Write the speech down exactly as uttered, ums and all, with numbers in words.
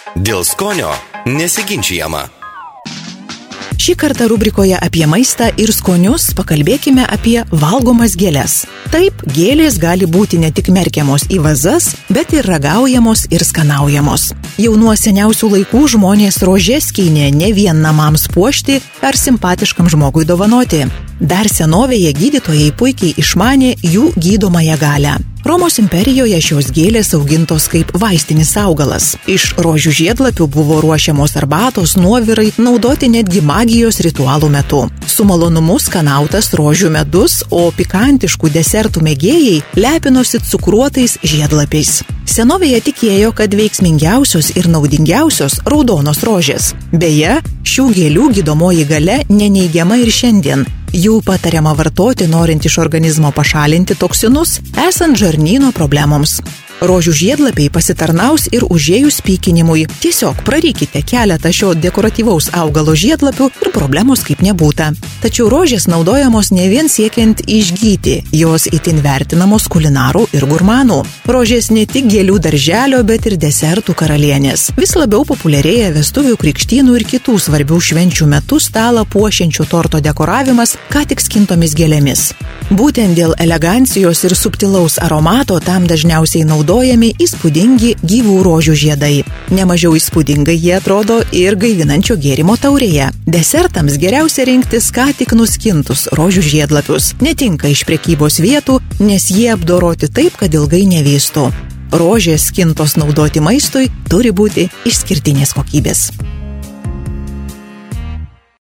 Dėl skonio nesiginčijama. Šį kartą rubrikoje apie maistą ir skonius pakalbėkime apie valgomas gėles. Taip, gėlės gali būti ne tik merkiamos į vazas, bet ir ragaujamos ir skanaujamos. Jau nuo seniausių laikų žmonės rožes skynė ne vien namams puošti ar simpatiškam žmogui dovanoti. Dar senovėje gydytojai puikiai išmanė jų gydomąją galią. Romos imperijoje šios gėlės augintos kaip vaistinis augalas. Iš rožių žiedlapių buvo ruošiamos arbatos, nuovirai, naudoti netgi magijos ritualų metu. Su malonumu skanautas rožių medus, o pikantiškų desertų mėgėjai lepinosi cukruotais žiedlapiais. Senovėje tikėjo, kad veiksmingiausios ir naudingiausios raudonos rožės. Beje, šių gėlių gydomoji galia neneigiama ir šiandien. Jų patariama vartoti, norint iš organizmo pašalinti toksinus, esant žarnyno problemoms. Rožių žiedlapiai pasitarnaus ir užėjus pykinimui. Tiesiog prarykite keletą šio dekoratyvaus augalo žiedlapių ir problemos kaip nebūta. Tačiau rožės naudojamos ne vien siekiant išgyti, jos itin vertinamos kulinarų ir gurmanų. Rožės ne tik gėlių darželio, bet ir desertų karalienės. Vis labiau populiarėja vestuvių, krikštynų ir kitų svarbių švenčių metu stalą puošiančių torto dekoravimas ką tik skintomis gėlėmis. Būtent dėl elegancijos ir subtilaus aromato tam dažniausiai naudojami įspūdingi gyvų rožių žiedai. Nemažiau įspūdingai jie atrodo ir gaivinančio gėrimo taurėje. Desertams geriausia rinktis ką tik nuskintus rožių žiedlapius. Netinka iš prekybos vietų, nes jie apdoroti taip, kad ilgai nevystų. Rožės skintos naudoti maistui turi būti išskirtinės kokybės.